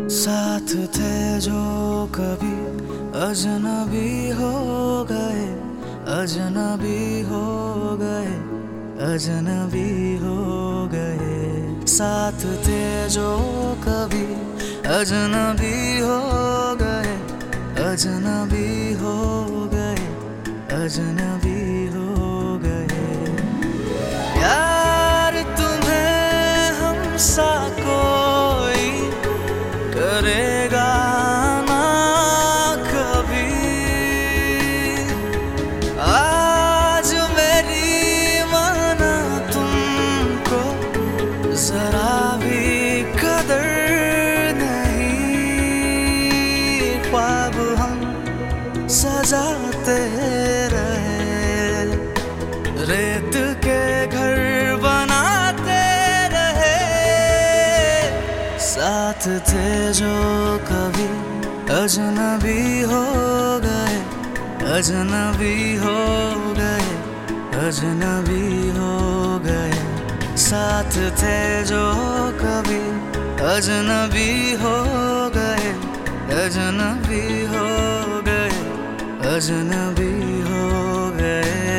साथ थे जो कभी अजनबी हो गए, अजनबी हो गए, अजनबी हो गए। साथ थे जो कभी अजनबी हो गए, अजनबी हो गए, अजनबी हो गए। यार तुम्हें हमसा कोई करेगा ना कभी। आज मेरी माना तुमको जरा भी कदर नहीं। ख्वाब हम सजाते रहे, रेत के घर बनाते रहे। साथ थे जो कभी अजनबी हो गए, अजनबी हो गए, अजनबी हो गए। साथ थे जो कभी अजनबी हो गए, अजनबी हो गए, अजनबी हो गए।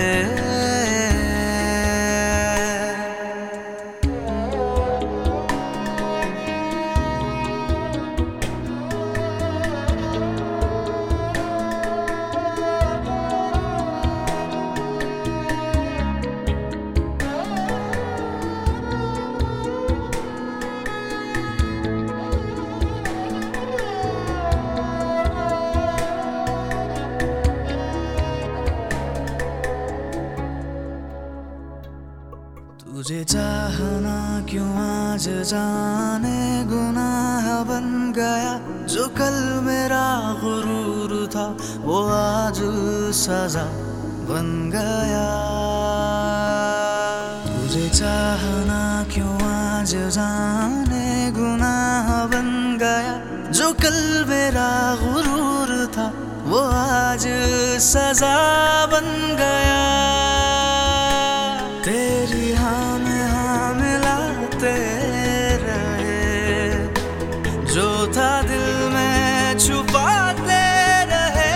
तुझे चाहना क्यों आज जाने गुनाह बन गया। जो कल मेरा गुरूर था वो आज सजा बन गया। तुझे चाहना क्यों आज जाने गुनाह बन गया। जो कल मेरा गुरूर था वो आज सजा बन गया। तेरी हाँ में हाँ मिलाते रहे, जो था दिल में छुपाते रहे।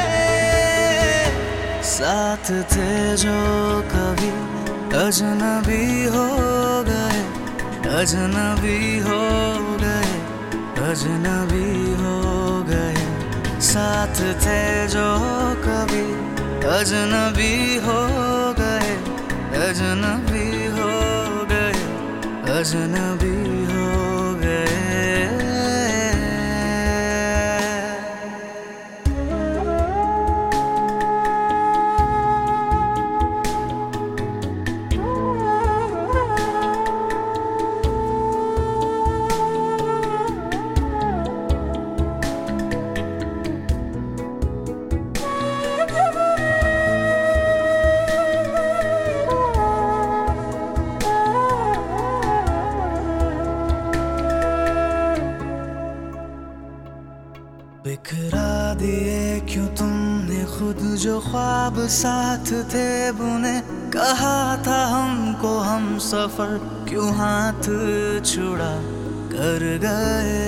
साथ थे जो कभी अजनबी हो गए, अजनबी हो गए, अजनबी हो गए। साथ थे जो कभी अजनबी हो गए, अजनबी हो गए, अजनबी हो गए। बिखरा दिए क्यों तुमने खुद जो ख्वाब साथ थे बुने। कहा था हमको हम सफर क्यों हाथ छुड़ा कर गए।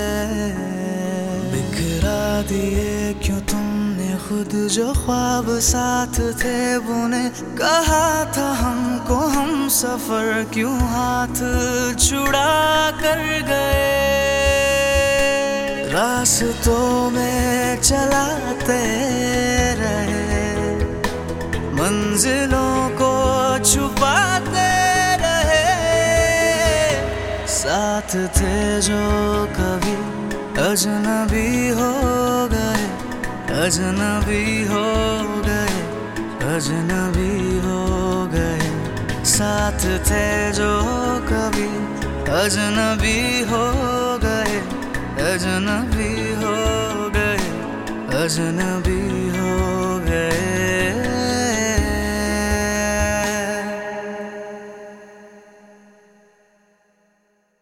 बिखरा दिए क्यों तुमने खुद जो ख्वाब साथ थे बुने। कहा था हमको हम सफर क्यों हाथ छुड़ा कर गए। रास्तों में चलाते रहे, मंजिलों को छुपाते रहे। साथ थे जो कभी अजनबी हो गए, अजनबी हो गए, अजनबी हो गए। साथ थे जो कभी अजनबी हो गए, अजनबी हो गए, अजनबी